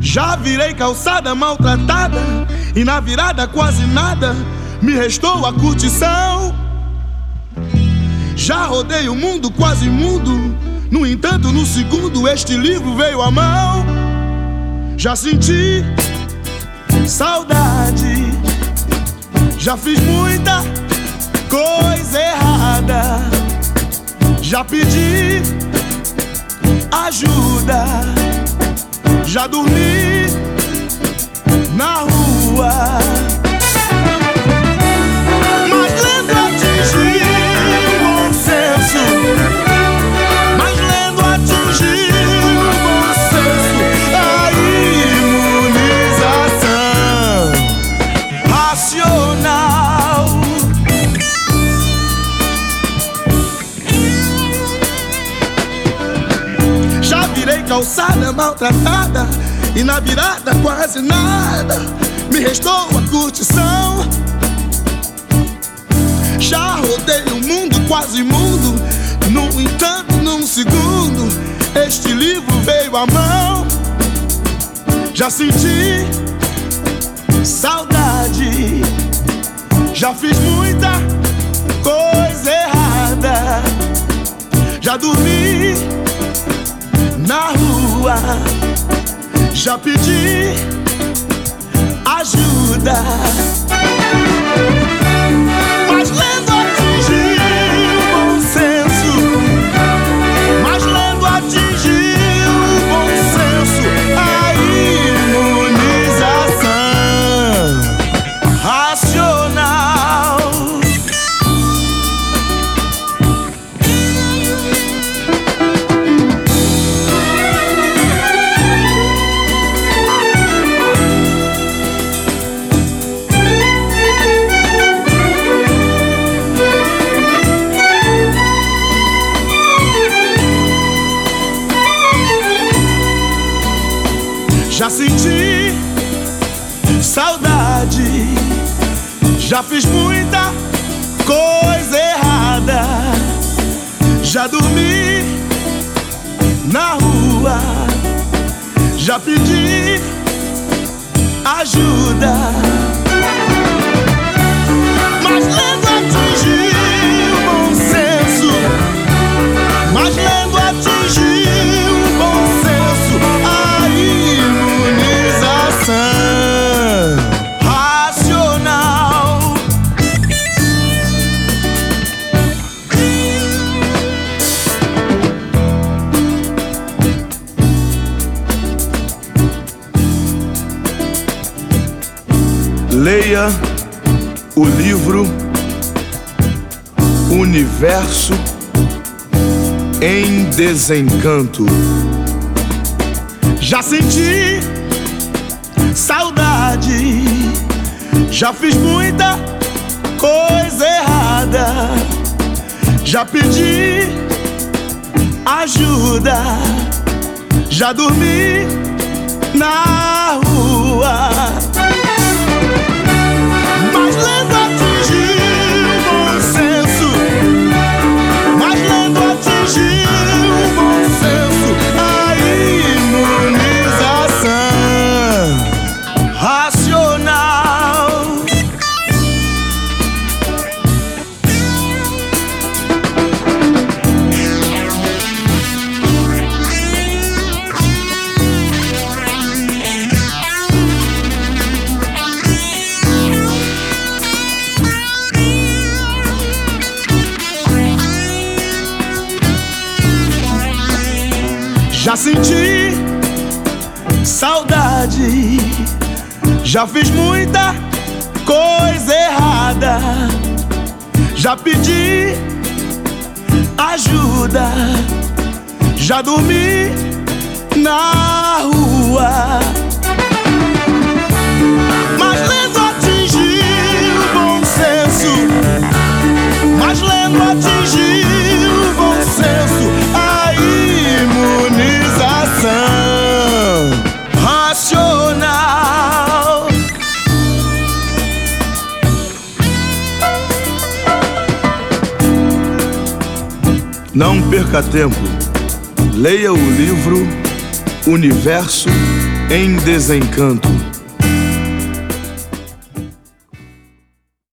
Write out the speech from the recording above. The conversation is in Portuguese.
Já virei calçada maltratada e na virada quase nada me restou a curtição. Já rodei o mundo quase mudo, no entanto no segundo este livro veio à mão. Já senti saudade, já fiz muita coisa errada, já pedi ajuda, já dormi na rua. Mas lendo atingi o bom senso, mas lendo atingi o bom senso, a imunização racional. Já virei calçada maltratada e na virada quase nada me restou a curtição. Já rodei o mundo quase mundo, no entanto num segundo este livro veio à mão. Já senti saudade, já fiz muita coisa errada, já dormi na rua, já pedi ajuda, mas lendo atingi o bom senso, mas lendo atingi o bom senso, a imunização racional. Já senti saudade, já fiz muita coisa errada, já dormi na rua, já pedi ajuda, mas lendo atingi o bom senso, mas lendo atingi o bom senso, a imunização racional. Leia o livro Universo em Desencanto. Já senti saudade, já fiz muita coisa errada, já pedi ajuda, já dormi na rua, mas lendo atingi o bom senso, mas lendo atingi o bom senso, a imunização racional. Já senti saudade, já fiz muita coisa errada, já pedi ajuda, já dormi na rua, mas lendo atingi o bom senso, mas lendo atingi o bom senso, a imunização racional. Não perca tempo, leia o livro Universo em desencanto.